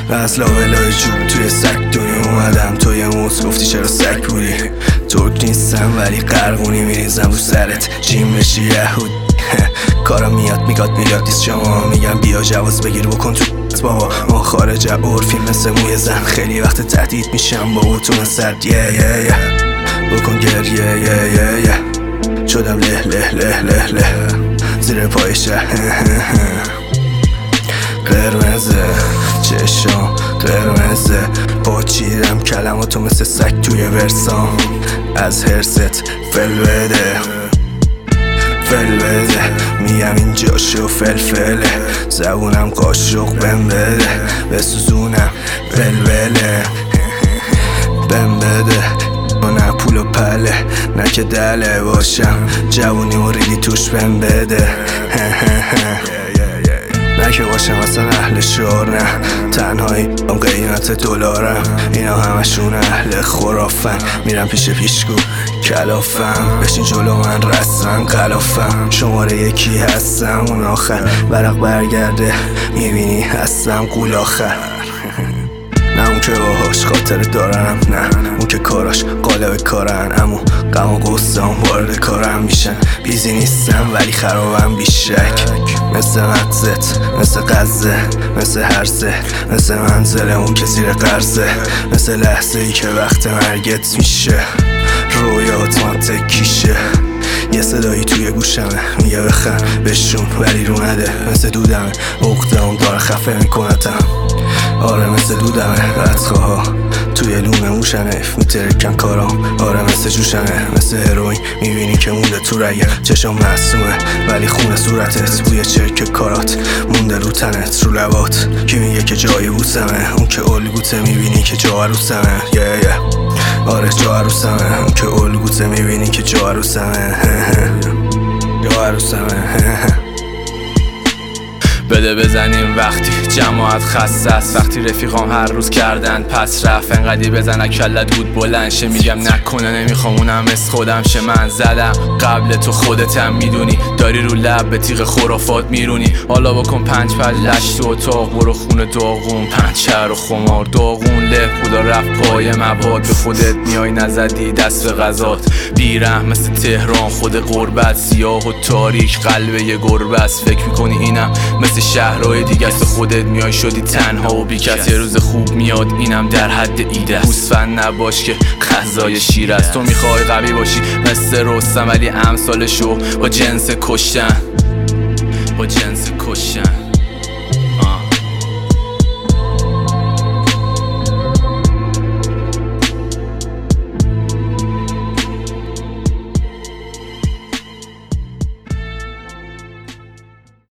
و از لابلای جوب توی سگ دنیا اومدم. تو یه موز گفتی چرا سگ بودی. ترک نیستم ولی قرقونی میریزم رو سرت جیم بشی یهود. کارا میاد نیست شما میگم بیا جواز بگیر بکن تو بابا. ما خارج عرفیم مثل موی زن. خیلی وقت تهدید میشم با اتون سرد بکن گریه شدم له له له له له زیر پای شه قرمزه چشام قرمزه پاچیدم کلماتو مثل سگ توی ورسام. از هرست فل بده میگم اینجا شو فلفله. زبونم قاشق بم بده بسوزونم بلبله بم بده. نه پول و پله نه که دله باشم جوونی موریدی توش بم بده نه که باشم اصلا اهل شعار نه تنهایی هم قیمت دلارم. اینا همشون اهل خرافن میرم پیشگو کلافم بشین جلو من رسن قلافم. شماره یکی هستم اون آخر برق برگرده میبینی هستم قول آخر. نه اون که باهاش خاطر دارم نه اون که کاراش قالب کارن. امو غم و غصه‌ام وارد کارم میشن. بیزی نیستم ولی خرابم بیشک. مثل مغزت مثل غزه مثل هرزه مثل منزل اون که زیر قرضه. مثل لحظه ای که وقت مرگت میشه رویات منطقیشه. یه صدایی توی گوشمه میگه بخند بشون ولی رو نده. مثل دودمه عقده‌ام داره خفه میکنتم. آره مثل دودمه بدخواها توی لونه موشنه میترکن کارام. آره مثل جوشنه مثل هروین میبینی که مونده تو رگه. چشم معصومه ولی خونه صورتت بوی چرک کارات مونده رو تنت رو لبات. کی میگه که جای بوسمه اون که الگوته میبینی که جا عروسمه آره جا عروسمه اون که الگوته میبینی که جا عروسمه جا عروسمه بده بزنیم وقتی جماعت خسته است. وقتی رفیقام هر روز کردن پس رفت انقدی بزنه کلت بود بلند شه. میگم نکنه نمیخوام اونم از خودم شه. من زدم قبل تو خودتم میدونی داری رو لب به تیغ خرافات میرونی. حالا بکن 5 پلش تو اتاق برو خونه داغون. 5 شهر و خمار داغون له خدا رفت پای مباد. به خودت میای نزدی دست به غذات بیرحم مثل تهران خود غربت. سیاه و تاریک قلب یه گربه است. فکر میکنی اینم مثل شهرهای دیگه است. خودت میای شدی تنها و بی کس. یه روز خوب میاد اینم در حد ایده است. گوسفند نباش که غذای شیر است. تو میخوای قوی باشی مثل رستم ولی امثالشو با جنس کشتن.